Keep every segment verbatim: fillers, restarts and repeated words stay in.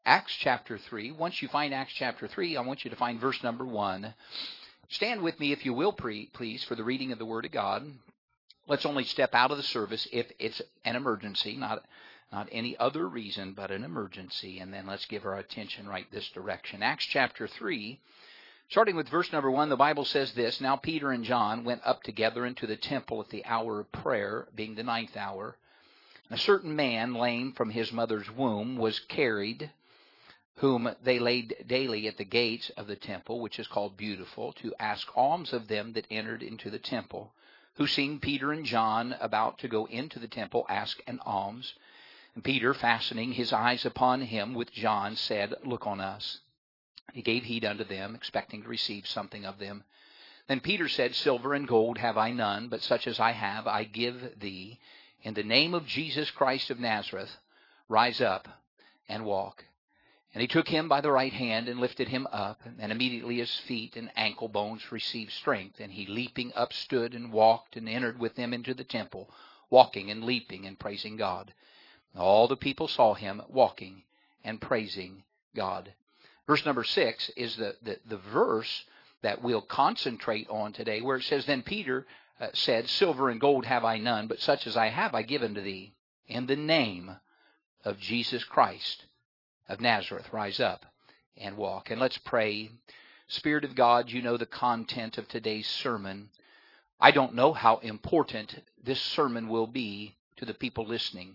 Acts chapter three. Once you find Acts chapter three, I want you to find verse number one. Stand with me, if you will, please, for the reading of the Word of God. Let's only step out of the service if it's an emergency, not, not any other reason, but an emergency. And then let's give our attention right this direction. Acts chapter three, starting with verse number one, the Bible says this: Now Peter and John went up together into the temple at the hour of prayer, being the ninth hour. A certain man, lame from his mother's womb, was carried, whom they laid daily at the gates of the temple, which is called Beautiful, to ask alms of them that entered into the temple, who, seeing Peter and John about to go into the temple, asked an alms. And Peter, fastening his eyes upon him with John, said, Look on us. He gave heed unto them, expecting to receive something of them. Then Peter said, Silver and gold have I none, but such as I have I give thee. In the name of Jesus Christ of Nazareth, rise up and walk. And he took him by the right hand and lifted him up, and immediately his feet and ankle bones received strength. And he, leaping up, stood and walked and entered with them into the temple, walking and leaping and praising God. All the people saw him walking and praising God. Verse number six is the, the, the verse that we'll concentrate on today, where it says, Then Peter uh, said, Silver and gold have I none, but such as I have I give unto thee. In the name of Jesus Christ of Nazareth, rise up and walk. And let's pray. Spirit of God, you know the content of today's sermon. I don't know how important this sermon will be to the people listening.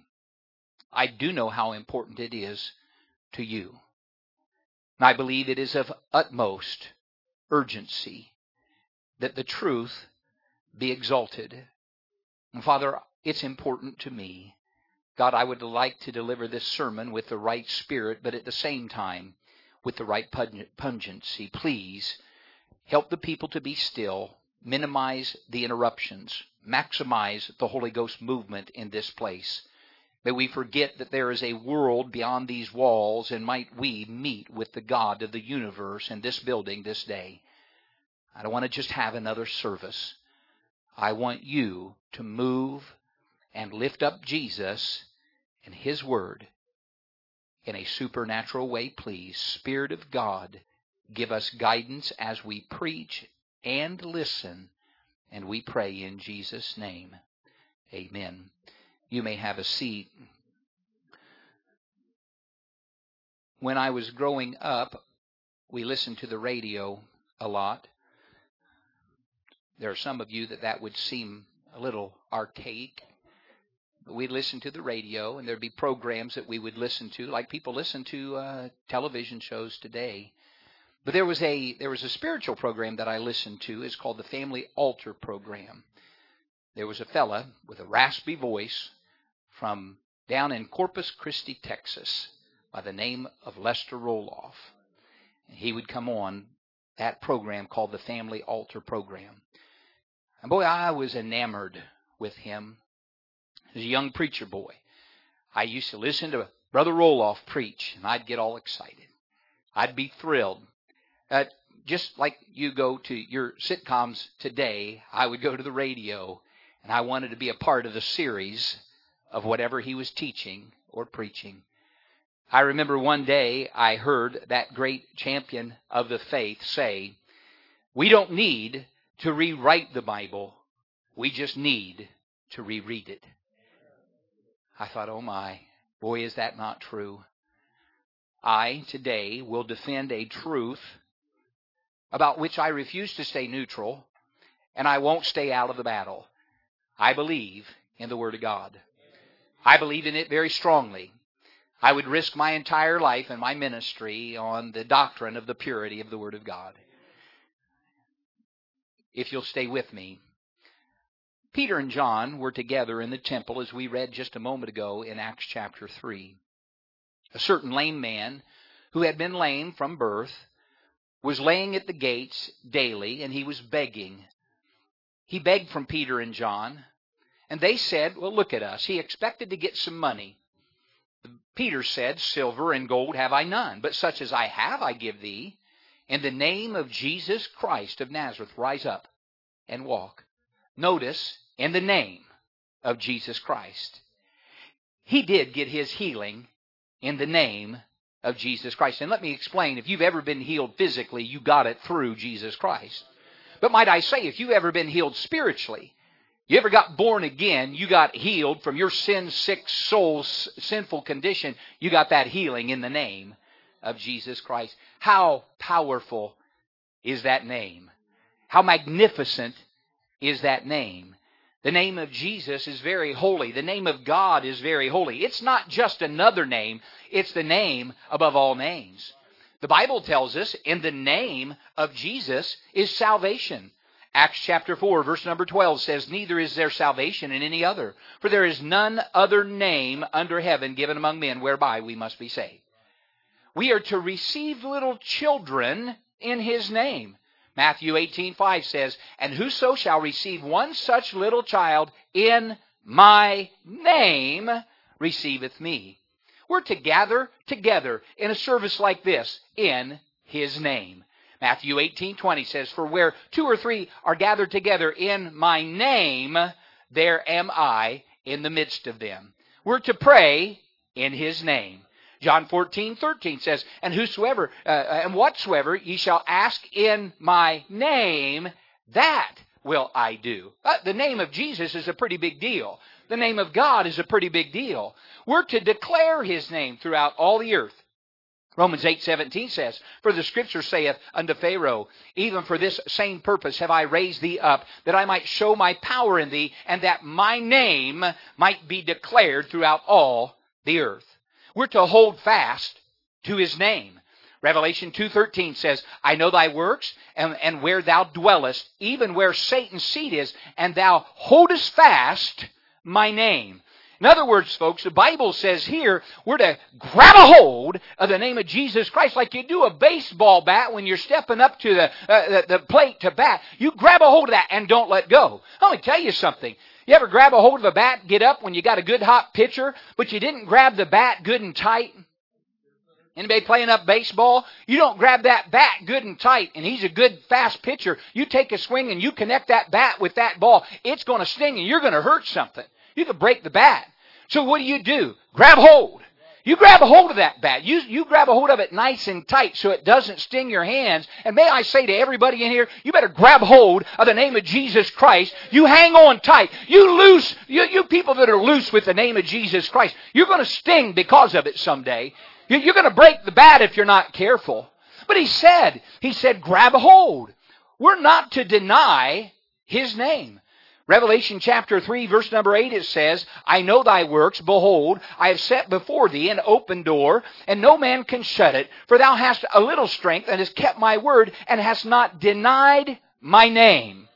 I do know how important it is to you. And I believe it is of utmost urgency that the truth be exalted. And Father, it's important to me. God, I would like to deliver this sermon with the right spirit, but at the same time with the right pungency. Please help the people to be still, minimize the interruptions, maximize the Holy Ghost movement in this place. May we forget that there is a world beyond these walls, and might we meet with the God of the universe in this building this day. I don't want to just have another service. I want you to move and lift up Jesus and His Word in a supernatural way, please. Spirit of God, give us guidance as we preach and listen, and we pray in Jesus' name. Amen. You may have a seat. When I was growing up, we listened to the radio a lot. There are some of you that that would seem a little archaic. But we'd listen to the radio, and there'd be programs that we would listen to, like people listen to uh, television shows today. But there was a there was a spiritual program that I listened to. It's called the Family Altar Program. There was a fella with a raspy voice from down in Corpus Christi, Texas, by the name of Lester Roloff. And he would come on that program called the Family Altar Program. And boy, I was enamored with him. As a young preacher boy, I used to listen to Brother Roloff preach, and I'd get all excited. I'd be thrilled. Uh, just like you go to your sitcoms today, I would go to the radio, and I wanted to be a part of the series of whatever he was teaching or preaching. I remember one day I heard that great champion of the faith say, we don't need to rewrite the Bible. We just need to reread it. I thought, oh my, boy, is that not true. I, today, will defend a truth about which I refuse to stay neutral, and I won't stay out of the battle. I believe in the Word of God. I believe in it very strongly. I would risk my entire life and my ministry on the doctrine of the purity of the Word of God. If you'll stay with me. Peter and John were together in the temple, as we read just a moment ago in Acts chapter three. A certain lame man who had been lame from birth was laying at the gates daily, and he was begging. He begged from Peter and John, and they said, well, look at us. He expected to get some money. Peter said, silver and gold have I none, but such as I have I give thee. In the name of Jesus Christ of Nazareth, rise up and walk. Notice, in the name of Jesus Christ. He did get his healing in the name of Jesus Christ. And let me explain, if you've ever been healed physically, you got it through Jesus Christ. But might I say, if you've ever been healed spiritually, you ever got born again, you got healed from your sin-sick soul's sinful condition, you got that healing in the name of Jesus Christ. How powerful is that name? How magnificent is that name? The name of Jesus is very holy. The name of God is very holy. It's not just another name. It's the name above all names. The Bible tells us in the name of Jesus is salvation. Acts chapter four, verse number twelve says, "Neither is there salvation in any other, for there is none other name under heaven given among men whereby we must be saved." We are to receive little children in His name. Matthew eighteen five says, "And whoso shall receive one such little child in my name receiveth me." We're to gather together in a service like this in His name. Matthew eighteen twenty says, "For where two or three are gathered together in my name, there am I in the midst of them." We're to pray in His name. John fourteen thirteen says, "And whosoever uh, and whatsoever ye shall ask in my name, that will I do." Uh, the name of Jesus is a pretty big deal. The name of God is a pretty big deal. We're to declare His name throughout all the earth. Romans eight seventeen says, "For the Scripture saith unto Pharaoh, even for this same purpose have I raised thee up, that I might show my power in thee, and that my name might be declared throughout all the earth." We're to hold fast to His name. Revelation two thirteen says, "I know thy works, and, and where thou dwellest, even where Satan's seat is, and thou holdest fast my name." In other words, folks, the Bible says here, we're to grab a hold of the name of Jesus Christ like you do a baseball bat when you're stepping up to the, uh, the, the plate to bat. You grab a hold of that and don't let go. Let me tell you something. You ever grab a hold of a bat, get up when you got a good hot pitcher, but you didn't grab the bat good and tight? Anybody playing up baseball? You don't grab that bat good and tight, and he's a good, fast pitcher. You take a swing and you connect that bat with that ball. It's going to sting and you're going to hurt something. You could break the bat. So what do you do? Grab hold. You grab a hold of that bat. You, you grab a hold of it nice and tight so it doesn't sting your hands. And may I say to everybody in here, you better grab hold of the name of Jesus Christ. You hang on tight. You loose, you, you people that are loose with the name of Jesus Christ, you're going to sting because of it someday. You, you're going to break the bat if you're not careful. But he said, he said, grab a hold. We're not to deny His name. Revelation chapter three, verse number eight, it says, "I know thy works. Behold, I have set before thee an open door, and no man can shut it. For thou hast a little strength, and hast kept my word, and hast not denied my name."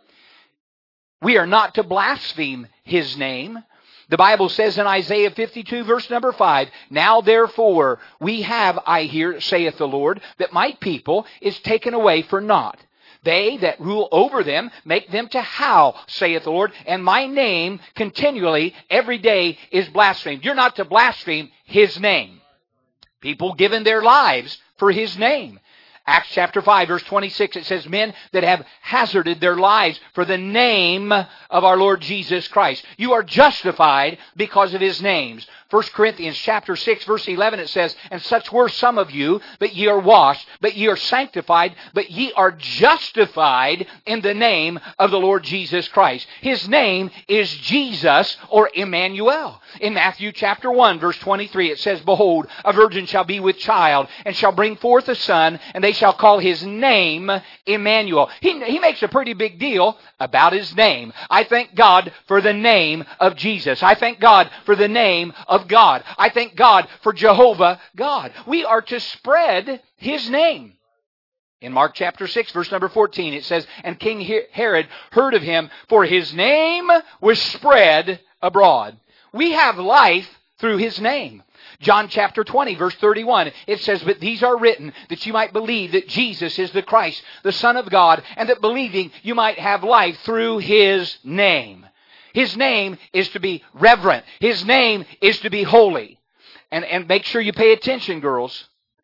We are not to blaspheme His name. The Bible says in Isaiah fifty-two, verse number five, "Now therefore we have, I hear, saith the Lord, that my people is taken away for naught. They that rule over them make them to howl, saith the Lord, and my name continually every day is blasphemed." You're not to blaspheme His name. People giving their lives for His name. Acts chapter five, verse twenty-six, it says, "Men that have hazarded their lives for the name of our Lord Jesus Christ." You are justified because of His names. First Corinthians chapter six, verse eleven, it says, "And such were some of you, but ye are washed, but ye are sanctified, but ye are justified in the name of the Lord Jesus Christ." His name is Jesus, or Emmanuel. In Matthew chapter one, verse twenty-three, it says, "Behold, a virgin shall be with child, and shall bring forth a son, and they shall call His name Emmanuel." He, he makes a pretty big deal about His name. I thank God for the name of Jesus. I thank God for the name of God. I thank God for Jehovah God. We are to spread His name. In Mark chapter six, verse number fourteen, it says, "And King Herod heard of him, for his name was spread abroad." We have life through His name. John chapter twenty, verse thirty-one, it says, "But these are written that you might believe that Jesus is the Christ, the Son of God, and that believing you might have life through His name." His name is to be reverent. His name is to be holy. And, and make sure you pay attention, girls.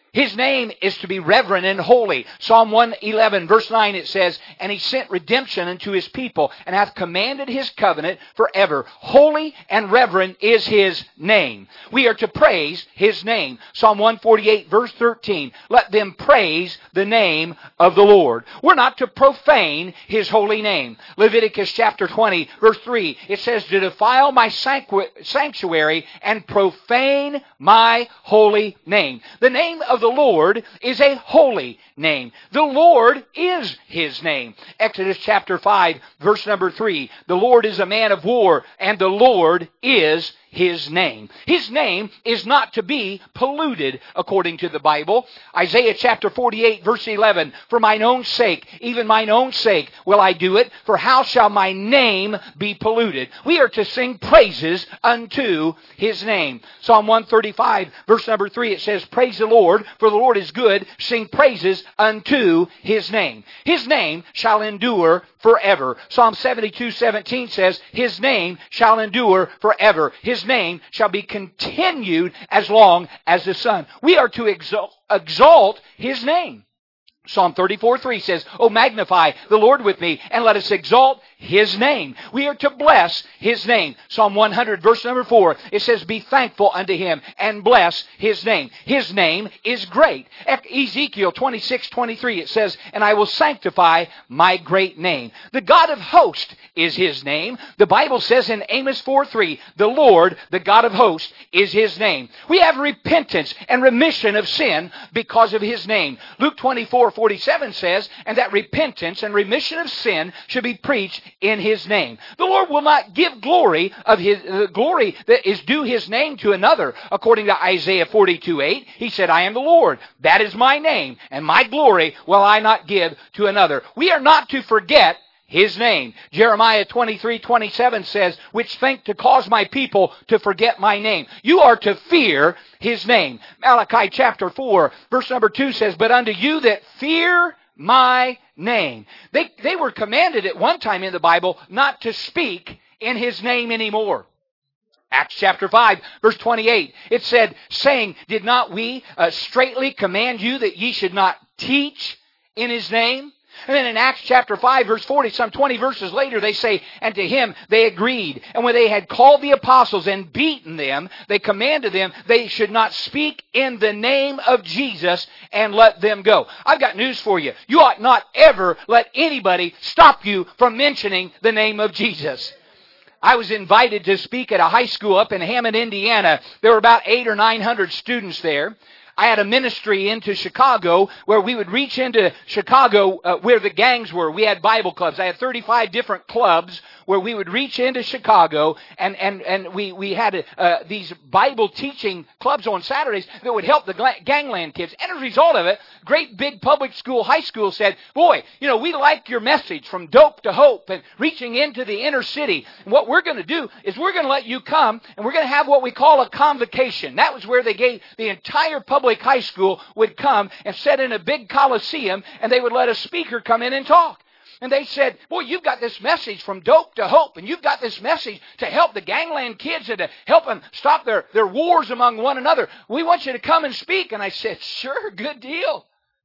His name is to be reverent and holy. Psalm one eleven verse nine it says, "And he sent redemption unto his people, and hath commanded his covenant forever. Holy and reverent is his name." We are to praise his name. Psalm one forty-eight verse thirteen, "Let them praise the name of the Lord." We're not to profane his holy name. Leviticus chapter twenty verse three, it says, "To defile my sanctuary and profane my holy name." The name of the Lord is a holy name. The Lord is his name. Exodus chapter five verse number three, "The Lord is a man of war, and the Lord is his name." His name is not to be polluted according to the Bible. Isaiah chapter forty-eight verse eleven, "For mine own sake, even mine own sake will I do it, for how shall my name be polluted?" We are to sing praises unto his name. Psalm one thirty-five verse number three, it says, "Praise the Lord, for the Lord is good, sing praises unto his name." His name shall endure forever. Psalm seventy-two seventeen says, "His name shall endure forever. His name shall be continued as long as the sun." We are to exalt, exalt his name. Psalm thirty-four three says, "Oh, magnify the Lord with me, and let us exalt his name." We are to bless his name. Psalm one hundred verse number four, it says, "Be thankful unto him and bless his name." His name is great. Ezekiel twenty-six twenty-three, it says, "And I will sanctify my great name." The God of hosts is his name. The Bible says in Amos four three, "The Lord, the God of hosts, is his name." We have repentance and remission of sin because of his name. Luke twenty-four forty-seven says, "And that repentance and remission of sin should be preached in his name." The Lord will not give glory of his uh, glory that is due his name to another. According to Isaiah forty-two eight, he said, "I am the Lord, that is my name, and my glory will I not give to another." We are not to forget his name. Jeremiah twenty-three twenty-seven says, "Which think to cause my people to forget my name." You are to fear his name. Malachi chapter four verse number two says, "But unto you that fear my name." They, they were commanded at one time in the Bible not to speak in his name anymore. Acts chapter five verse twenty-eight, it said, saying, "Did not we uh, straitly command you that ye should not teach in his name?" And then in Acts chapter five verse forty, some twenty verses later, they say, "And to him they agreed. And when they had called the apostles and beaten them, they commanded them they should not speak in the name of Jesus, and let them go." I've got news for you. You ought not ever let anybody stop you from mentioning the name of Jesus. I was invited to speak at a high school up in Hammond, Indiana. There were about eight or nine hundred students there. I had a ministry into Chicago where we would reach into Chicago uh, where the gangs were. We had Bible clubs. I had thirty-five different clubs where we would reach into Chicago, and, and, and we, we had uh, these Bible teaching clubs on Saturdays that would help the gangland kids. And as a result of it, great big public school, high school said, "Boy, you know, we like your message from dope to hope and reaching into the inner city. And what we're going to do is we're going to let you come, and we're going to have what we call a convocation." That was where they gave the entire public high school would come and sit in a big coliseum, and they would let a speaker come in and talk. And they said, "Boy, you've got this message from dope to hope, and you've got this message to help the gangland kids and to help them stop their, their wars among one another. We want you to come and speak." And I said, "Sure, good deal.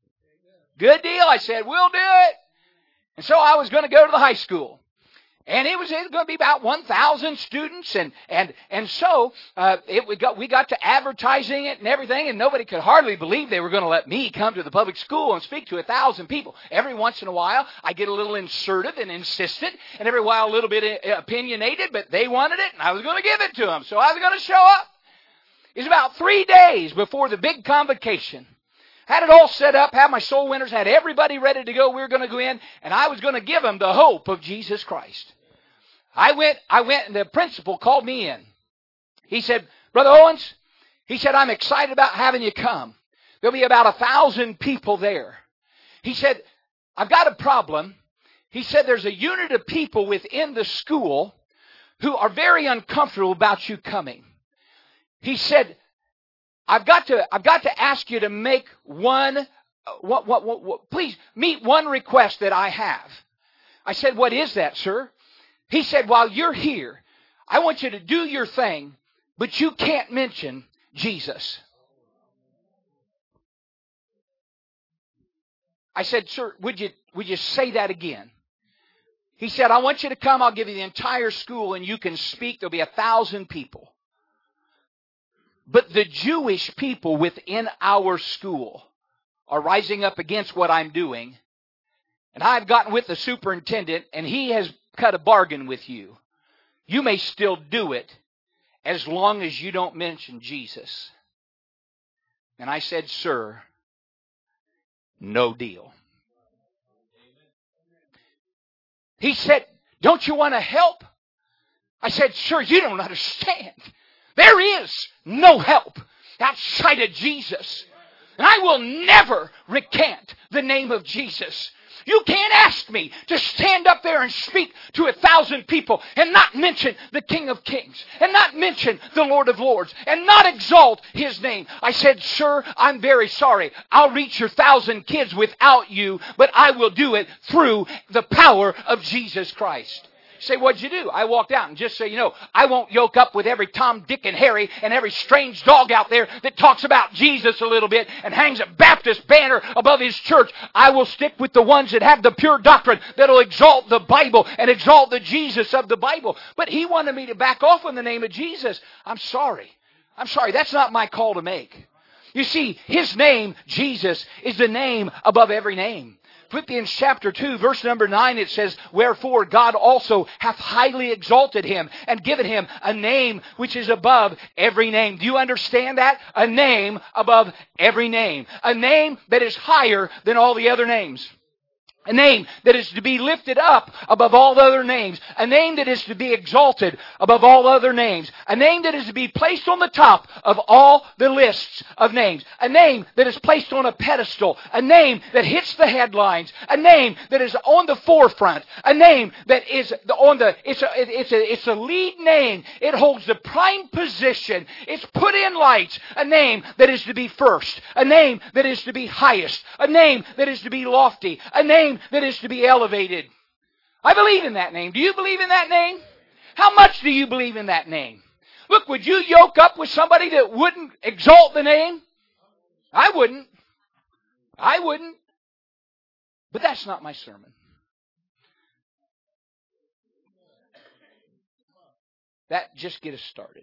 Good deal." I said, "We'll do it." And so I was going to go to the high school. And it was, it was going to be about one thousand students. And, and, and so uh, it, we, got, we got to advertising it and everything, and nobody could hardly believe they were going to let me come to the public school and speak to one thousand people. Every once in a while, I get a little insertive and insistent, and every while a little bit opinionated, but they wanted it, and I was going to give it to them. So I was going to show up. It was about three days before the big convocation. Had it all set up, had my soul winners, had everybody ready to go. We were going to go in, and I was going to give them the hope of Jesus Christ. I went, I went, and the principal called me in. He said, "Brother Owens," he said, "I'm excited about having you come. There'll be about a thousand people there." He said, "I've got a problem." He said, "There's a unit of people within the school who are very uncomfortable about you coming." He said, I've got to, I've got to ask you to make one, what, what, what, what, please meet one request that I have." I said, "What is that, sir?" He said, "While you're here, I want you to do your thing, but you can't mention Jesus." I said, sir, would you, would you say that again? He said, I want you to come. I'll give you the entire school and you can speak. There'll be a thousand people. But the Jewish people within our school are rising up against what I'm doing. And I've gotten with the superintendent and he has cut a bargain with you. You may still do it as long as you don't mention Jesus. And I said, sir, no deal. He said, don't you want to help? I said, sir, you don't understand. There is no help outside of Jesus. And I will never recant the name of Jesus. You can't ask me to stand up there and speak to a thousand people and not mention the King of Kings and not mention the Lord of Lords and not exalt His name. I said, sir, I'm very sorry. I'll reach your thousand kids without you, but I will do it through the power of Jesus Christ. Say, what'd you do? I walked out, and just so you know, I won't yoke up with every Tom, Dick, and Harry and every strange dog out there that talks about Jesus a little bit and hangs a Baptist banner above his church. I will stick with the ones that have the pure doctrine that'll exalt the Bible and exalt the Jesus of the Bible. But he wanted me to back off in the name of Jesus. I'm sorry. I'm sorry. That's not my call to make. You see, His name, Jesus, is the name above every name. Philippians chapter two, verse number nine, it says, wherefore God also hath highly exalted Him and given Him a name which is above every name. Do you understand that? A name above every name. A name that is higher than all the other names. A name that is to be lifted up above all other names. A name that is to be exalted above all other names. A name that is to be placed on the top of all the lists of names. A name that is placed on a pedestal. A name that hits the headlines. A name that is on the forefront. A name that is on the, it's a, it's a, it's a lead name. It holds the prime position. It's put in lights. A name that is to be first. A name that is to be highest. A name that is to be lofty. A name that is to be elevated. I believe in that name. Do you believe in that name? How much do you believe in that name? Look, would you yoke up with somebody that wouldn't exalt the name? I wouldn't. I wouldn't. But that's not my sermon. That just get us started.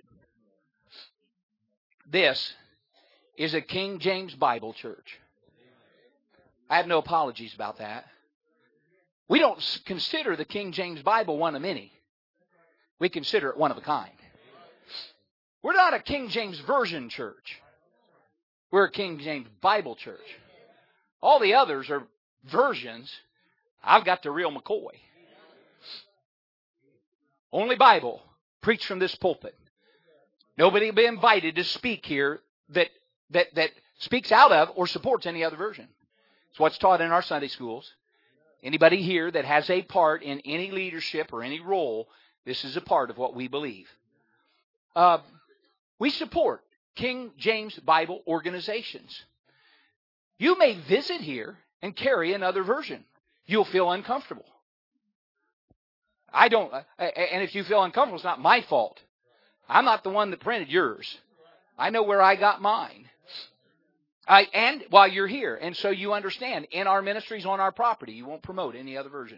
This is a King James Bible church. I have no apologies about that. We don't consider the King James Bible one of many. We consider it one of a kind. We're not a King James Version church. We're a King James Bible church. All the others are versions. I've got the real McCoy. Only Bible preached from this pulpit. Nobody will be invited to speak here that, that, that speaks out of or supports any other version. It's what's taught in our Sunday schools. Anybody here that has a part in any leadership or any role, this is a part of what we believe. Uh, we support King James Bible organizations. You may visit here and carry another version. You'll feel uncomfortable. I don't, and if you feel uncomfortable, it's not my fault. I'm not the one that printed yours. I know where I got mine. I, and while you're here, and so you understand, in our ministries on our property, you won't promote any other version.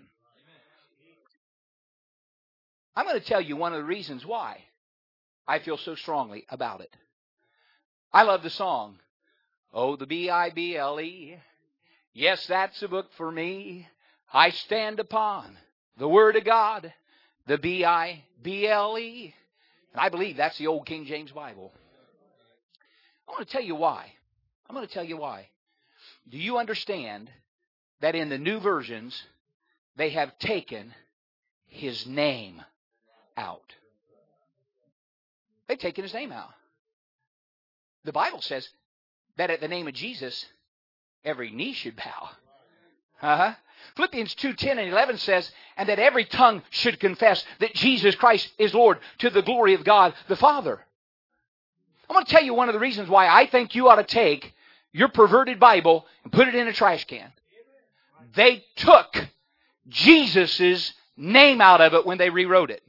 I'm going to tell you one of the reasons why I feel so strongly about it. I love the song, oh, the B I B L E. Yes, that's a book for me. I stand upon the Word of God, the B I B L E. And I believe that's the old King James Bible. I want to tell you why. I'm going to tell you why. Do you understand that in the new versions, they have taken His name out? They've taken His name out. The Bible says that at the name of Jesus, every knee should bow. Uh-huh. Philippians two, ten and eleven says, and that every tongue should confess that Jesus Christ is Lord to the glory of God the Father. I'm going to tell you one of the reasons why I think you ought to take your perverted Bible and put it in a trash can. They took Jesus' name out of it when they rewrote it.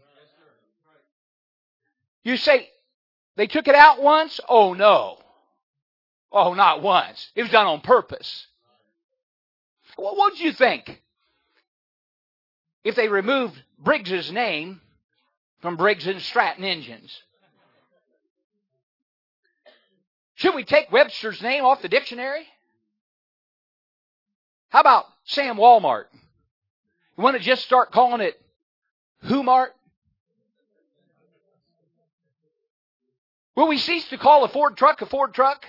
You say, they took it out once? Oh, no. Oh, not once. It was done on purpose. What would you think if they removed Briggs's name from Briggs and Stratton engines? Should we take Webster's name off the dictionary? How about Sam Walmart? You want to just start calling it Who-Mart? Will we cease to call a Ford truck a Ford truck?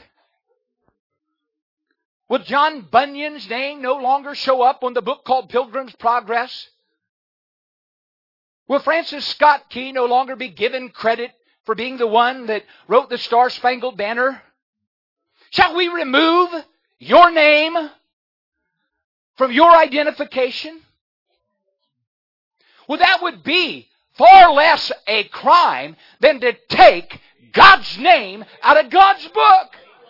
Will John Bunyan's name no longer show up on the book called Pilgrim's Progress? Will Francis Scott Key no longer be given credit for being the one that wrote the Star-Spangled Banner? Shall we remove your name from your identification? Well, that would be far less a crime than to take God's name out of God's book.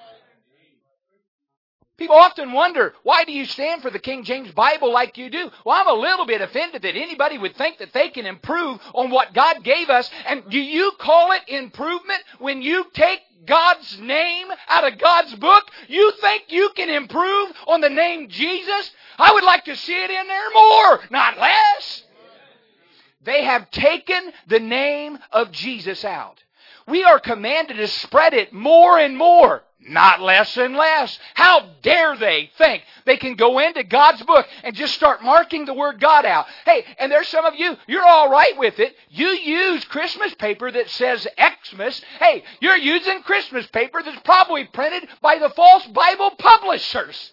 People often wonder, why do you stand for the King James Bible like you do? Well, I'm a little bit offended that anybody would think that they can improve on what God gave us. And do you call it improvement when you take God's name out of God's book? You think you can improve on the name Jesus? I would like to see it in there more, not less. They have taken the name of Jesus out. We are commanded to spread it more and more, not less and less. How dare they think they can go into God's book and just start marking the word God out? Hey, and there's some of you, you're all right with it. You use Christmas paper that says Xmas. Hey, you're using Christmas paper that's probably printed by the false Bible publishers.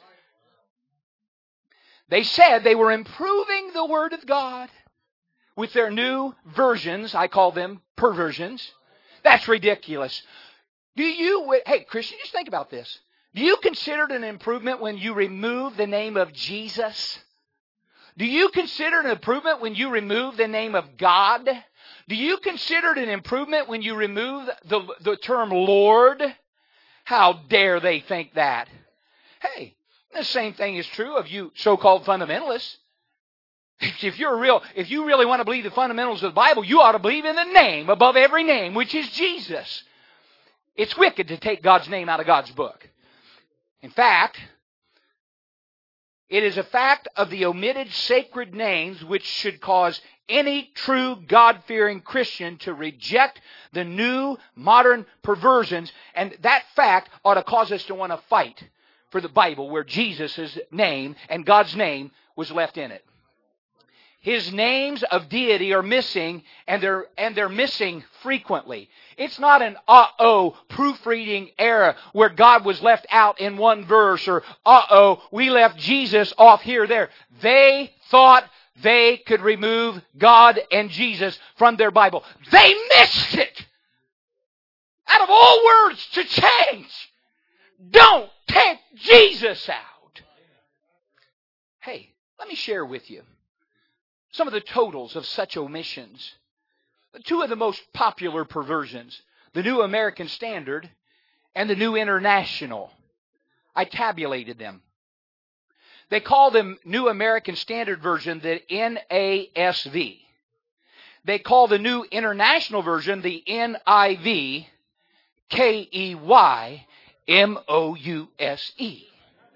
They said they were improving the Word of God with their new versions. I call them perversions. That's ridiculous. Do you, hey, Christian, just think about this. Do you consider it an improvement when you remove the name of Jesus? Do you consider it an improvement when you remove the name of God? Do you consider it an improvement when you remove the, the term Lord? How dare they think that? Hey, the same thing is true of you so-called fundamentalists. If you're real, if you really want to believe the fundamentals of the Bible, you ought to believe in the name above every name, which is Jesus. It's wicked to take God's name out of God's book. In fact, it is a fact of the omitted sacred names which should cause any true God-fearing Christian to reject the new modern perversions, and that fact ought to cause us to want to fight for the Bible where Jesus' name and God's name was left in it. His names of deity are missing, and they're and they're missing frequently. It's not an uh-oh proofreading error where God was left out in one verse, or uh-oh, we left Jesus off here or there. They thought they could remove God and Jesus from their Bible. They missed it! Out of all words to change, don't take Jesus out. Hey, let me share with you some of the totals of such omissions. Two of the most popular perversions, the New American Standard and the New International. I tabulated them. They call them New American Standard Version the N A S V. They call the New International Version the N I V, K E Y M O U S E.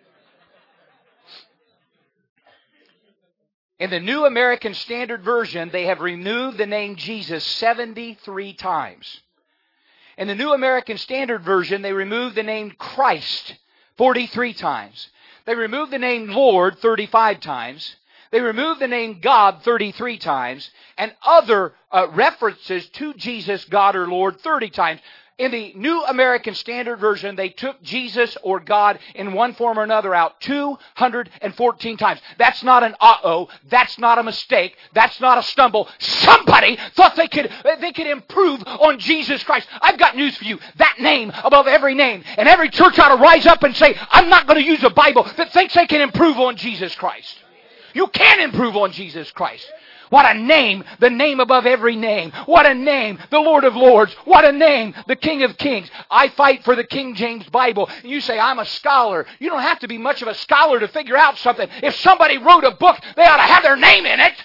In the New American Standard Version, they have removed the name Jesus seventy-three times. In the New American Standard Version, they removed the name Christ forty-three times. They removed the name Lord thirty-five times. They removed the name God thirty-three times. And other uh, references to Jesus, God, or Lord thirty times. In the New American Standard Version, they took Jesus or God in one form or another out two hundred fourteen times. That's not an uh-oh. That's not a mistake. That's not a stumble. Somebody thought they could, they could improve on Jesus Christ. I've got news for you. That name above every name. And every church ought to rise up and say, I'm not going to use a Bible that thinks they can improve on Jesus Christ. You can improve on Jesus Christ. What a name, the name above every name. What a name, the Lord of Lords. What a name, the King of Kings. I fight for the King James Bible. You say, I'm a scholar. You don't have to be much of a scholar to figure out something. If somebody wrote a book, they ought to have their name in it.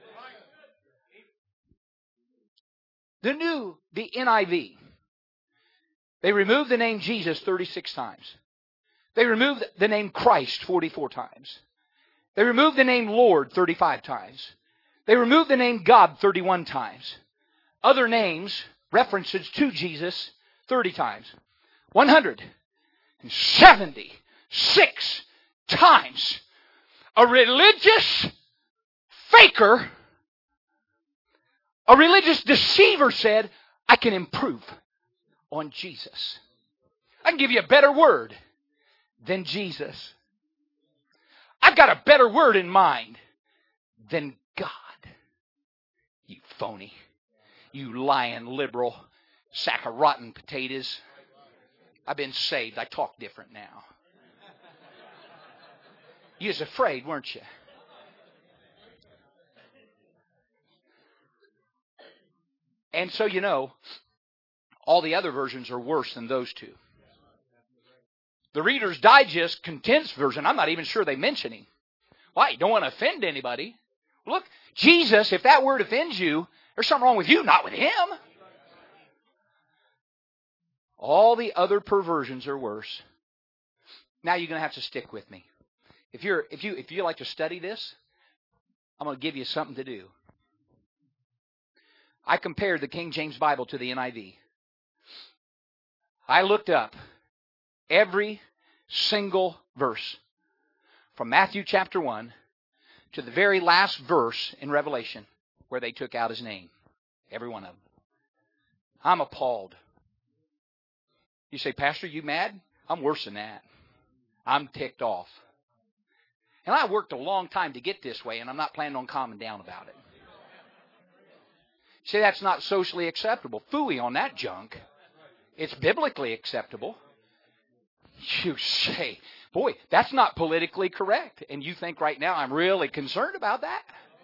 The new, the N I V. They removed the name Jesus thirty-six times. They removed the name Christ forty-four times. They removed the name Lord thirty-five times. They removed the name God thirty-one times. Other names, references to Jesus, thirty times. one hundred seventy-six times. A religious faker, a religious deceiver said, I can improve on Jesus. I can give you a better word than Jesus. I've got a better word in mind than God. You phony. You lying liberal sack of rotten potatoes. I've been saved. I talk different now. You was afraid, weren't you? And so you know, all the other versions are worse than those two. The Reader's Digest condensed version, I'm not even sure they mention him. Why? You don't want to offend anybody. Look, Jesus, if that word offends you, there's something wrong with you, not with him. All the other perversions are worse. Now you're going to have to stick with me. If you're if you if you like to study this, I'm going to give you something to do. I compared the King James Bible to the N I V. I looked up every single verse from Matthew chapter one to the very last verse in Revelation where they took out his name. Every one of them. I'm appalled. You say, Pastor, you mad? I'm worse than that. I'm ticked off. And I worked a long time to get this way, and I'm not planning on calming down about it. See, that's not socially acceptable. Phooey on that junk. It's biblically acceptable. You say, boy, that's not politically correct. And you think right now I'm really concerned about that?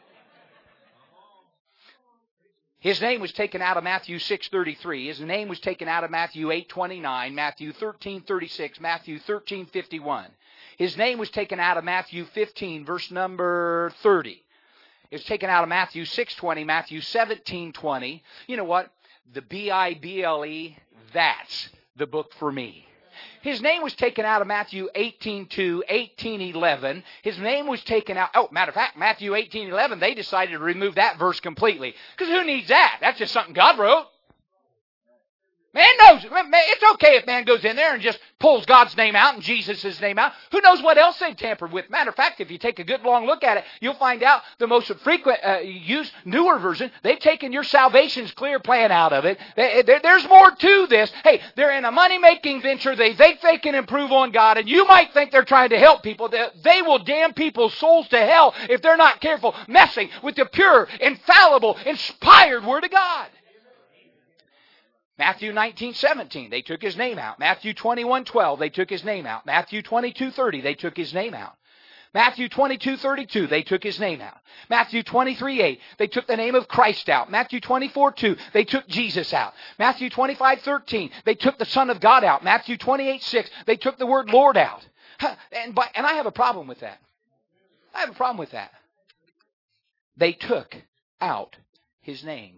His name was taken out of Matthew six thirty-three. His name was taken out of Matthew eight twenty-nine, Matthew thirteen thirty-six, Matthew thirteen fifty-one. His name was taken out of Matthew fifteen, verse number thirty. It was taken out of Matthew six twenty, Matthew seventeen twenty. You know what? The B I B L E, that's the book for me. His name was taken out of Matthew eighteen two, eighteen eleven. His name was taken out. Oh, matter of fact, Matthew eighteen eleven, they decided to remove that verse completely. Because who needs that? That's just something God wrote. Man knows. It's okay if man goes in there and just pulls God's name out and Jesus' name out. Who knows what else they tampered with? Matter of fact, if you take a good long look at it, you'll find out the most frequent uh, used newer version, they've taken your salvation's clear plan out of it. They, they, there's more to this. Hey, they're in a money-making venture. They think they can improve on God, and you might think they're trying to help people. They, they will damn people's souls to hell if they're not careful, messing with the pure, infallible, inspired Word of God. Matthew nineteen seventeen, they took his name out. Matthew twenty-one twelve, they took his name out. Matthew twenty-two thirty, they took his name out. Matthew twenty-two thirty-two, they took his name out. Matthew twenty-three eight, they took the name of Christ out. Matthew twenty-four two, they took Jesus out. Matthew twenty-five thirteen, they took the Son of God out. Matthew twenty-eight six, they took the word Lord out. And, by, and I have a problem with that. I have a problem with that. They took out his name.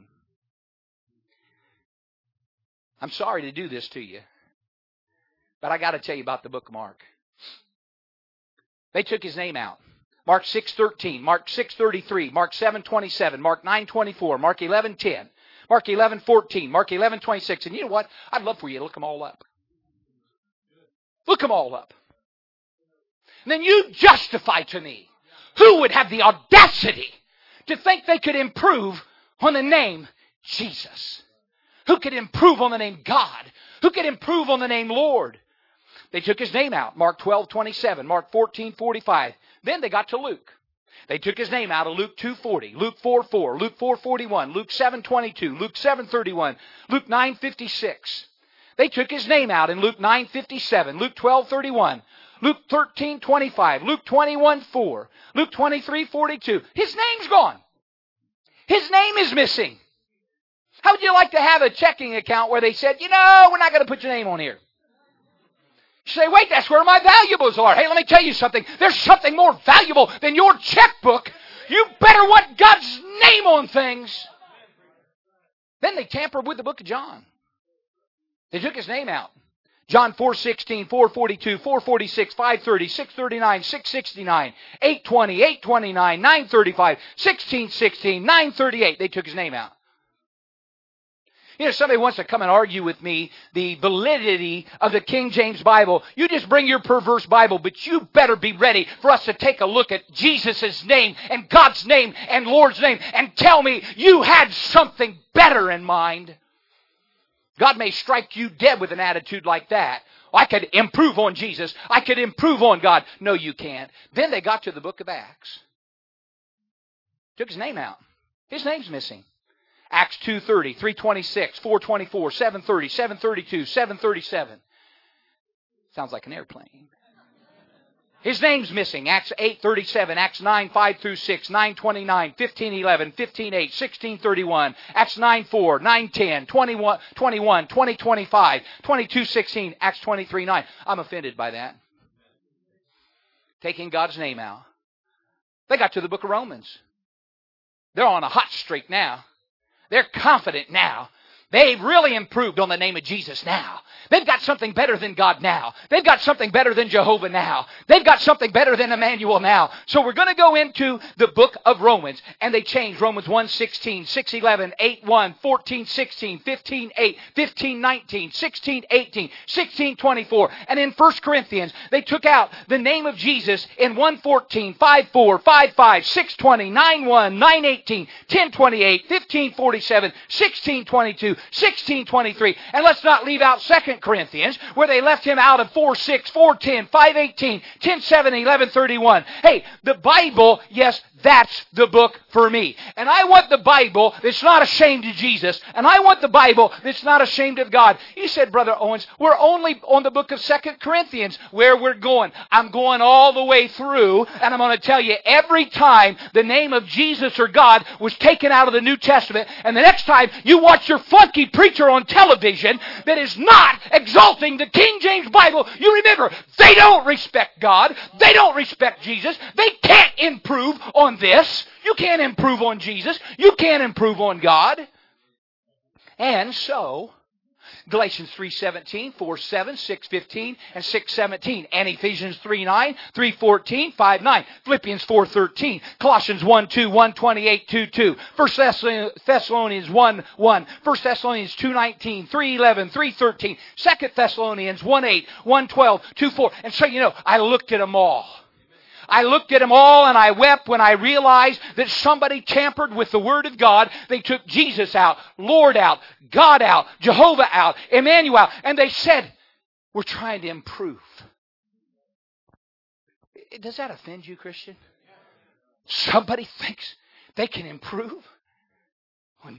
I'm sorry to do this to you, but I got to tell you about the book of Mark. They took his name out. Mark six thirteen, Mark six thirty-three, Mark seven twenty-seven, Mark nine twenty-four, Mark eleven ten, Mark eleven fourteen, Mark eleven twenty-six. And you know what? I'd love for you to look them all up. Look them all up. And then you justify to me who would have the audacity to think they could improve on the name Jesus. Who could improve on the name God? Who could improve on the name Lord? They took his name out. Mark twelve twenty-seven, Mark fourteen forty-five. Then they got to Luke. They took his name out of Luke two forty, Luke four four, Luke four forty-one, Luke seven twenty-two, Luke seven thirty-one, Luke nine fifty-six. They took his name out in Luke nine fifty-seven, Luke twelve thirty-one, Luke thirteen twenty-five, Luke twenty-one four, Luke twenty-three forty-two. His name's gone. His name is missing. How would you like to have a checking account where they said, you know, we're not going to put your name on here? You say, wait, that's where my valuables are. Hey, let me tell you something. There's something more valuable than your checkbook. You better want God's name on things. Then they tampered with the book of John. They took his name out. John four sixteen, four forty-two, four forty-six, five thirty, six thirty-nine, six sixty-nine, eight twenty, eight twenty-nine, nine thirty-five, sixteen sixteen, nine thirty-eight. They took his name out. You know, somebody wants to come and argue with me the validity of the King James Bible. You just bring your perverse Bible, but you better be ready for us to take a look at Jesus' name and God's name and Lord's name and tell me you had something better in mind. God may strike you dead with an attitude like that. I could improve on Jesus. I could improve on God. No, you can't. Then they got to the book of Acts. Took his name out. His name's missing. Acts two thirty, three twenty-six, four twenty-four, seven thirty, seven thirty-two, seven thirty-seven. Sounds like an airplane. His name's missing. Acts eight thirty-seven, Acts nine five through six, nine twenty-nine, fifteen eleven, fifteen eight, sixteen thirty-one, Acts nine four, nine ten, twenty-one, twenty-one, twenty twenty-five, twenty-two sixteen, Acts twenty-three nine. I'm offended by that. Taking God's name out. They got to the book of Romans. They're on a hot streak now. They're confident now. They've really improved on the name of Jesus now. They've got something better than God now. They've got something better than Jehovah now. They've got something better than Emmanuel now. So we're going to go into the book of Romans. And they changed Romans one sixteen, six eleven, eight one, fourteen sixteen, fifteen eight, fifteen nineteen, sixteen eighteen, sixteen twenty-four. And in First Corinthians, they took out the name of Jesus in one fourteen, five four, five five, six twenty, nine one, nine eighteen, ten twenty-eight, fifteen forty-seven, sixteen twenty-two, sixteen twenty-three. And let's not leave out Second Corinthians, where they left him out of four six, four ten, five eighteen, ten seven, eleven thirty-one. Hey, the Bible, yes, that's the book for me. And I want the Bible that's not ashamed of Jesus. And I want the Bible that's not ashamed of God. You said, Brother Owens, we're only on the book of Second Corinthians where we're going. I'm going all the way through, and I'm going to tell you every time the name of Jesus or God was taken out of the New Testament, and the next time you watch your flunky preacher on television that is not exalting the King James Bible, you remember, they don't respect God. They don't respect Jesus. They can't improve on this. You can't improve on Jesus. You can't improve on God. And so, Galatians three seventeen, four seven, six fifteen, and six seventeen. And Ephesians three nine, three fourteen, five nine. Philippians four thirteen. Colossians one two, one twenty-eight, two two. First Thessalonians one one. First Thessalonians two nineteen, three eleven, three thirteen. Second Thessalonians one eight, one twelve, two four. And so, you know, I looked at them all. I looked at them all and I wept when I realized that somebody tampered with the Word of God. They took Jesus out, Lord out, God out, Jehovah out, Emmanuel out, and they said, we're trying to improve. Does that offend you, Christian? Somebody thinks they can improve on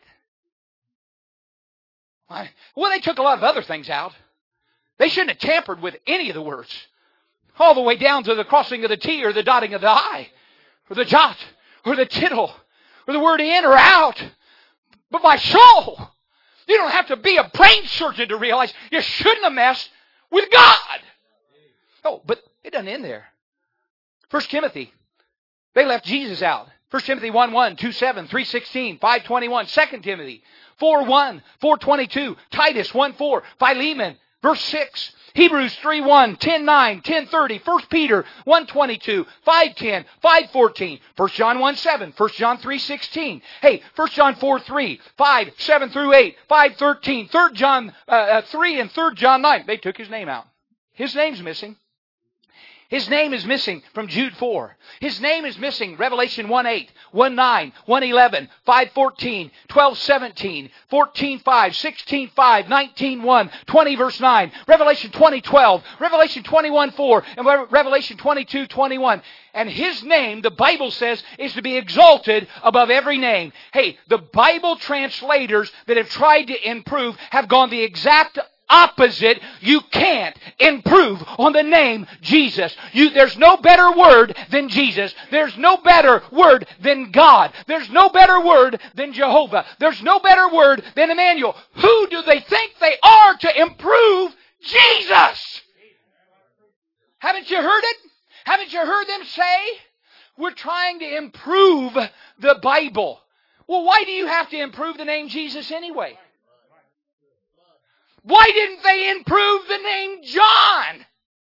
God? Well, they took a lot of other things out. They shouldn't have tampered with any of the words. All the way down to the crossing of the T or the dotting of the I, or the jot, or the tittle, or the word in or out. But my soul, you don't have to be a brain surgeon to realize you shouldn't have messed with God. Oh, but it doesn't end there. First Timothy, they left Jesus out. First Timothy one one, two seven, three sixteen, five twenty-one. Second Timothy four one, four twenty-two. Titus one four, Philemon, verse six. Hebrews three one, ten nine, ten thirty, First Peter one twenty-two, five ten, five fourteen, First John one seven, First John three sixteen. Hey, First John four three, five, seven through eight, five thirteen, Third John uh, three and Third John nine. They took his name out. His name's missing. His name is missing from Jude four. His name is missing Revelation one eight, one nine, one eleven, five fourteen, twelve seventeen, fourteen five, sixteen five, nineteen one, twenty verse nine, Revelation twenty twelve, Revelation twenty-one four, and Revelation twenty-two twenty-one. And his name, the Bible says, is to be exalted above every name. Hey, the Bible translators that have tried to improve have gone the exact opposite. You can't improve on the name Jesus. You, there's no better word than Jesus. There's no better word than God. There's no better word than Jehovah. There's no better word than Emmanuel. Who do they think they are to improve Jesus? Haven't you heard it? Haven't you heard them say, we're trying to improve the Bible? Well, why do you have to improve the name Jesus anyway? Why didn't they improve the name John?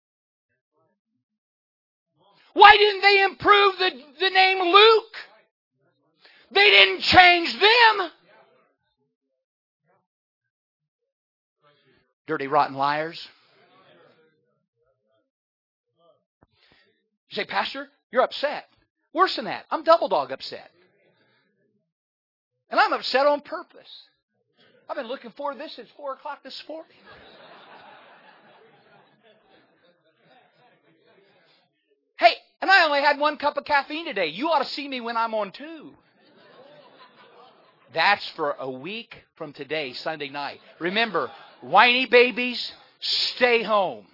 Why didn't they improve the, the name Luke? They didn't change them. Dirty, rotten liars. You say, Pastor, you're upset. Worse than that, I'm double dog upset. And I'm upset on purpose. I've been looking forward to this since four o'clock this morning. Hey, and I only had one cup of caffeine today. You ought to see me when I'm on two. That's for a week from today, Sunday night. Remember, whiny babies, stay home.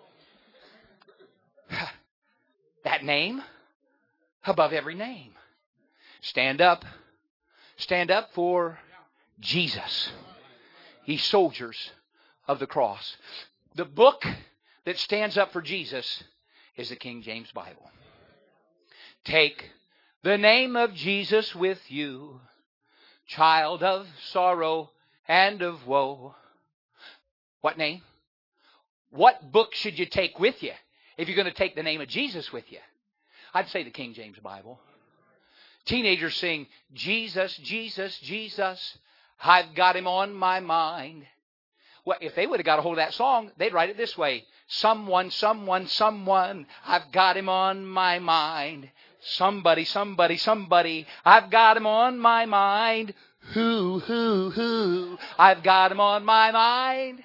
That name above every name. Stand up. Stand up for Jesus. Ye soldiers of the cross. The book that stands up for Jesus is the King James Bible. Take the name of Jesus with you, child of sorrow and of woe. What name? What book should you take with you if you're going to take the name of Jesus with you? I'd say the King James Bible. Teenagers sing, Jesus, Jesus, Jesus, I've got him on my mind. Well, if they would have got a hold of that song, they'd write it this way. Someone, someone, someone, I've got him on my mind. Somebody, somebody, somebody, I've got him on my mind. Who, who, who, I've got him on my mind.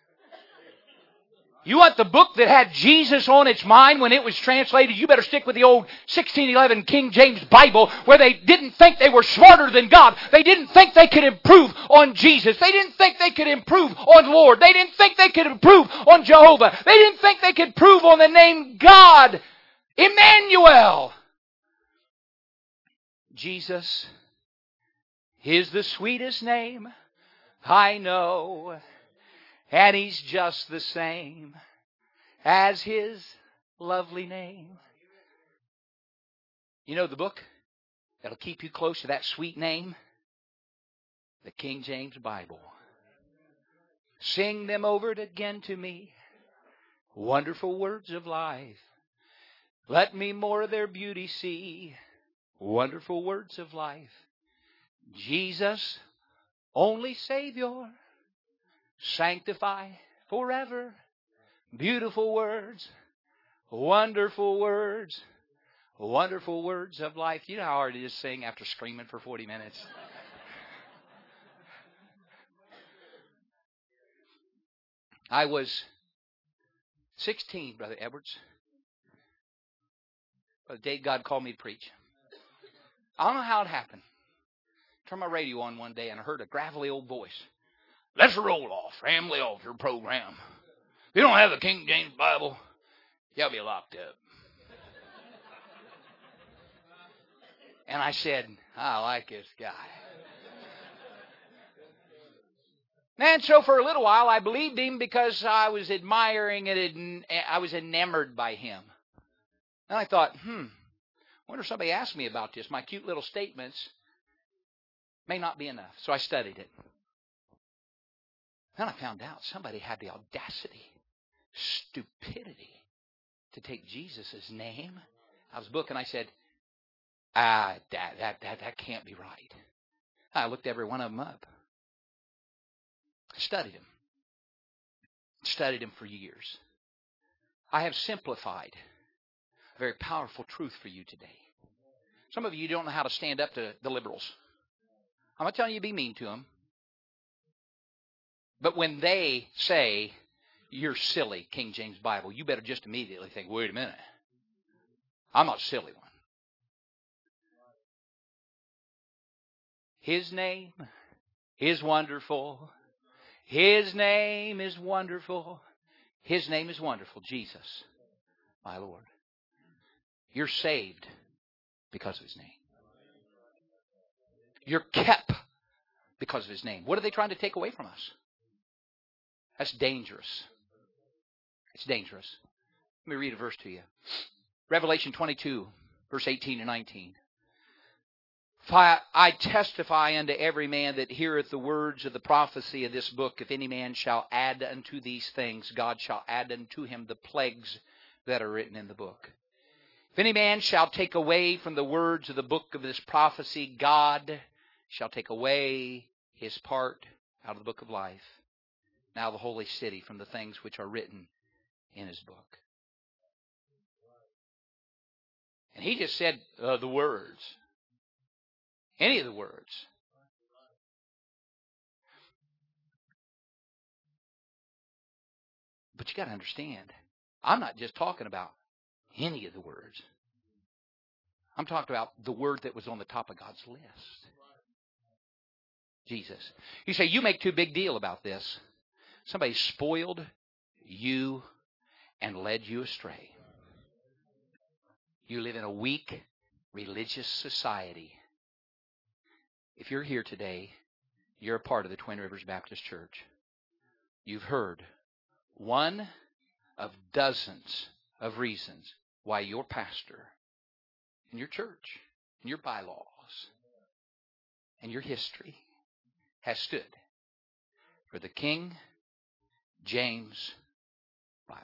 You want the book that had Jesus on its mind when it was translated? You better stick with the old sixteen eleven King James Bible, where they didn't think they were smarter than God. They didn't think they could improve on Jesus. They didn't think they could improve on Lord. They didn't think they could improve on Jehovah. They didn't think they could improve on the name God. Emmanuel. Jesus is the sweetest name I know. And He's just the same as His lovely name. You know the book that'll keep you close to that sweet name? The King James Bible. Sing them over it again to me. Wonderful words of life. Let me more of their beauty see. Wonderful words of life. Jesus, only Savior. Sanctify forever. Beautiful words. Wonderful words. Wonderful words of life. You know how hard it is to sing after screaming for forty minutes? I was sixteen, Brother Edwards. The day God called me to preach. I don't know how it happened. Turned my radio on one day and I heard a gravelly old voice. Let's roll off. Family off your program. If you don't have the King James Bible, you'll be locked up. And I said, I like this guy. And so for a little while I believed him because I was admiring and I was enamored by him. And I thought, hmm, I wonder if somebody asked me about this. My cute little statements may not be enough. So I studied it. Then I found out somebody had the audacity, stupidity to take Jesus' name. I was booking. I said, ah, that, that, that, that can't be right. I looked every one of them up. Studied them. Studied them for years. I have simplified a very powerful truth for you today. Some of you don't know how to stand up to the liberals. I'm not telling you to be mean to them. But when they say, you're silly, King James Bible, you better just immediately think, wait a minute. I'm not a silly one. His name is wonderful. His name is wonderful. His name is wonderful. Jesus, my Lord. You're saved because of His name. You're kept because of His name. What are they trying to take away from us? That's dangerous. It's dangerous. Let me read a verse to you. Revelation twenty-two, verse eighteen and nineteen. I, I testify unto every man that heareth the words of the prophecy of this book, if any man shall add unto these things, God shall add unto him the plagues that are written in the book. If any man shall take away from the words of the book of this prophecy, God shall take away his part out of the book of life, now the holy city, from the things which are written in his book. And he just said uh, the words. Any of the words. But you got to understand, I'm not just talking about any of the words. I'm talking about the word that was on the top of God's list. Jesus. You say, you make too big deal about this. Somebody spoiled you and led you astray. You live in a weak religious society. If you're here today, you're a part of the Twin Rivers Baptist Church. You've heard one of dozens of reasons why your pastor and your church and your bylaws and your history has stood for the King James Bible.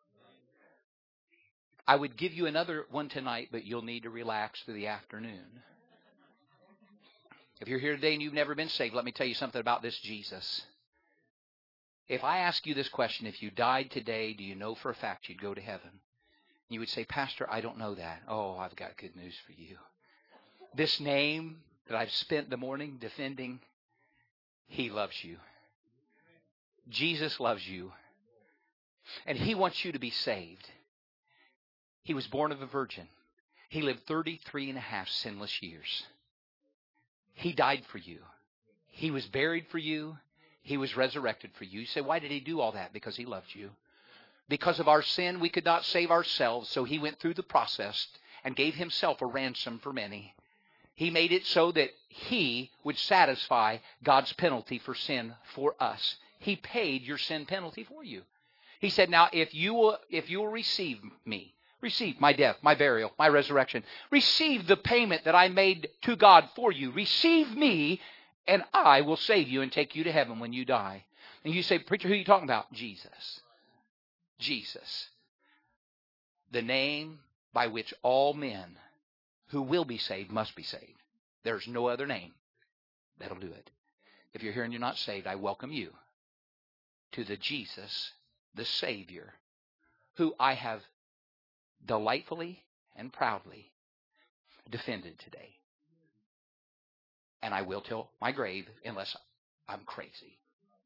I would give you another one tonight, but you'll need to relax through the afternoon. If you're here today and you've never been saved, let me tell you something about this Jesus. If I ask you this question, if you died today, do you know for a fact you'd go to heaven? You would say, Pastor, I don't know that. Oh, I've got good news for you. This name that I've spent the morning defending, He loves you. Jesus loves you. And He wants you to be saved. He was born of a virgin. He lived thirty-three and a half sinless years. He died for you. He was buried for you. He was resurrected for you. You say, why did He do all that? Because He loved you. Because of our sin, we could not save ourselves, so He went through the process and gave Himself a ransom for many. He made it so that He would satisfy God's penalty for sin for us. He paid your sin penalty for you. He said, now, if you will, if you will receive me, receive my death, my burial, my resurrection, receive the payment that I made to God for you, receive me, and I will save you and take you to heaven when you die. And you say, preacher, who are you talking about? Jesus. Jesus. The name by which all men who will be saved must be saved. There's no other name that'll do it. If you're here and you're not saved, I welcome you to the Jesus, the Savior, who I have delightfully and proudly defended today. And I will till my grave unless I'm crazy.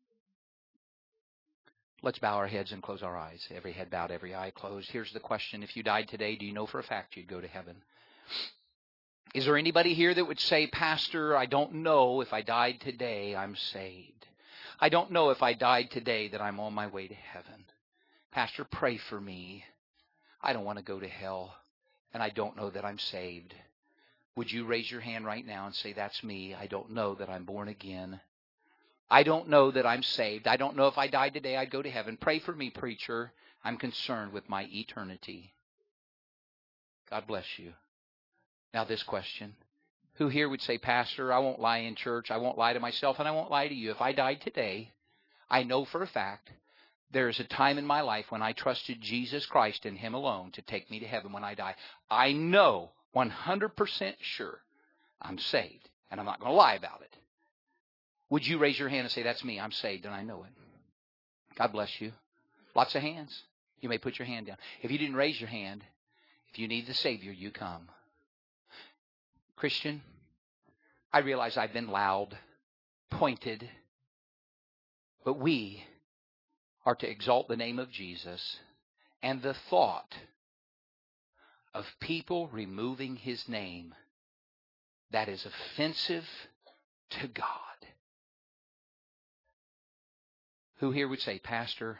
Let's bow our heads and close our eyes. Every head bowed, every eye closed. Here's the question. If you died today, do you know for a fact you'd go to heaven? Is there anybody here that would say, Pastor, I don't know if I died today I'm saved. I don't know if I died today that I'm on my way to heaven. Pastor, pray for me. I don't want to go to hell, and I don't know that I'm saved. Would you raise your hand right now and say, that's me. I don't know that I'm born again. I don't know that I'm saved. I don't know if I died today I'd go to heaven. Pray for me, preacher. I'm concerned with my eternity. God bless you. Now this question. Who here would say, Pastor, I won't lie in church. I won't lie to myself, and I won't lie to you. If I died today, I know for a fact there is a time in my life when I trusted Jesus Christ and Him alone to take me to heaven when I die. I know one hundred percent sure I'm saved, and I'm not going to lie about it. Would you raise your hand and say, that's me, I'm saved, and I know it? God bless you. Lots of hands. You may put your hand down. If you didn't raise your hand, if you need the Savior, you come. Christian, I realize I've been loud, pointed, but we are to exalt the name of Jesus, and the thought of people removing His name that is offensive to God. Who here would say, Pastor,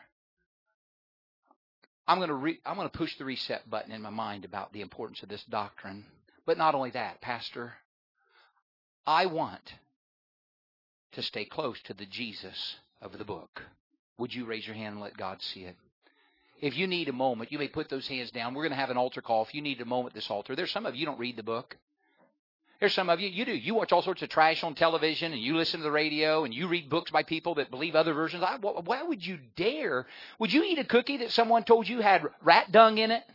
I'm going to re- I'm going to push the reset button in my mind about the importance of this doctrine. But not only that, Pastor, I want to stay close to the Jesus of the book. Would you raise your hand and let God see it? If you need a moment, you may put those hands down. We're going to have an altar call. If you need a moment at this altar, there's some of you don't read the book. There's some of you, you do. You watch all sorts of trash on television, and you listen to the radio, and you read books by people that believe other versions. I, why would you dare? Would you eat a cookie that someone told you had rat dung in it?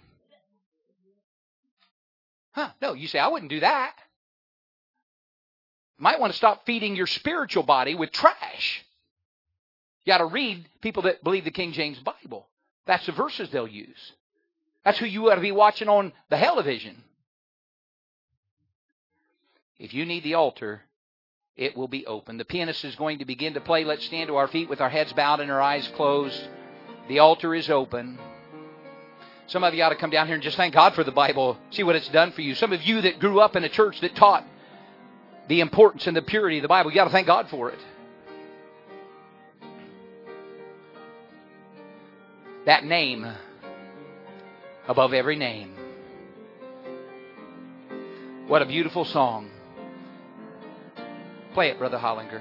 Huh? No, you say, I wouldn't do that. You might want to stop feeding your spiritual body with trash. You got to read people that believe the King James Bible. That's the verses they'll use. That's who you ought to be watching on the television. If you need the altar, it will be open. The pianist is going to begin to play. Let's stand to our feet with our heads bowed and our eyes closed. The altar is open. Some of you ought to come down here and just thank God for the Bible. See what it's done for you. Some of you that grew up in a church that taught the importance and the purity of the Bible, you ought to thank God for it. That name above every name. What a beautiful song. Play it, Brother Hollinger.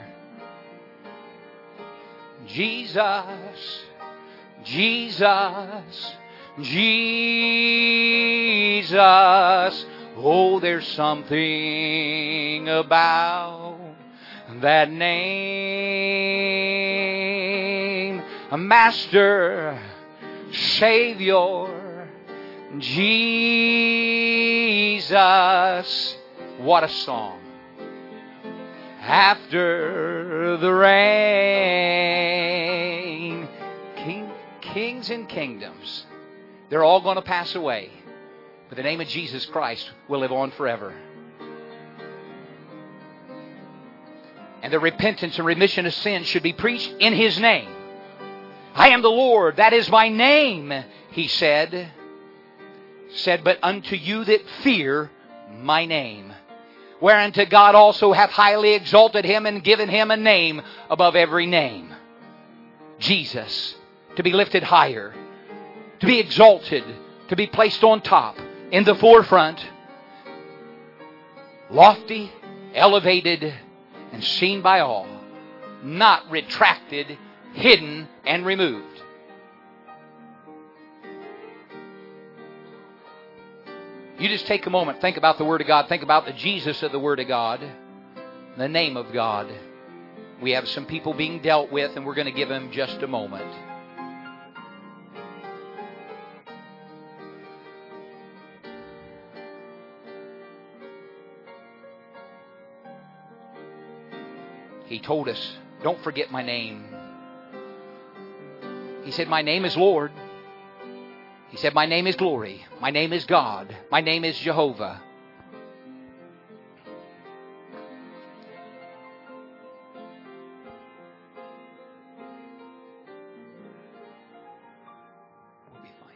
Jesus, Jesus, Jesus. Oh, there's something about that name. A Master, Savior, Jesus. What a song. After the rain, King, kings and kingdoms, they're all going to pass away. But the name of Jesus Christ will live on forever. And the repentance and remission of sins should be preached in His name. I am the Lord, that is my name, He said. Said, but unto you that fear my name. Whereunto God also hath highly exalted Him and given Him a name above every name. Jesus, to be lifted higher, to be exalted, to be placed on top, in the forefront, lofty, elevated, and seen by all, not retracted, hidden, and removed. You just take a moment, think about the Word of God, think about the Jesus of the Word of God, the name of God. We have some people being dealt with, and we're going to give them just a moment. He told us, don't forget my name. He said, my name is Lord. He said, my name is glory. My name is God. My name is Jehovah. We'll be fine.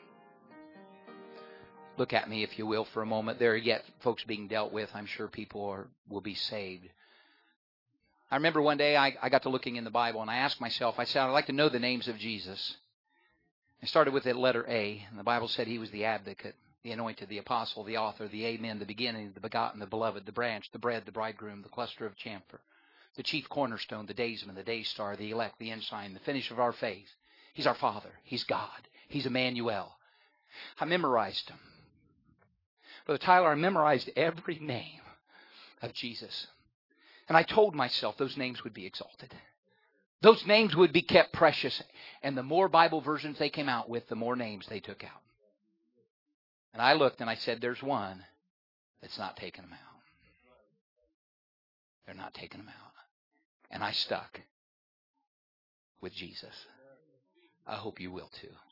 Look at me, if you will, for a moment. There are yet folks being dealt with. I'm sure people are will be saved. I remember one day I, I got to looking in the Bible, and I asked myself, I said, I'd like to know the names of Jesus. I started with the letter A, and the Bible said He was the advocate, the anointed, the apostle, the author, the amen, the beginning, the begotten, the beloved, the branch, the bread, the bridegroom, the cluster of camphor, the chief cornerstone, the daysman, the day star, the elect, the ensign, the finish of our faith. He's our Father. He's God. He's Emmanuel. I memorized Him. Brother Tyler, I memorized every name of Jesus. And I told myself those names would be exalted. Those names would be kept precious. And the more Bible versions they came out with, the more names they took out. And I looked and I said, there's one that's not taking them out. They're not taking them out. And I stuck with Jesus. I hope you will too.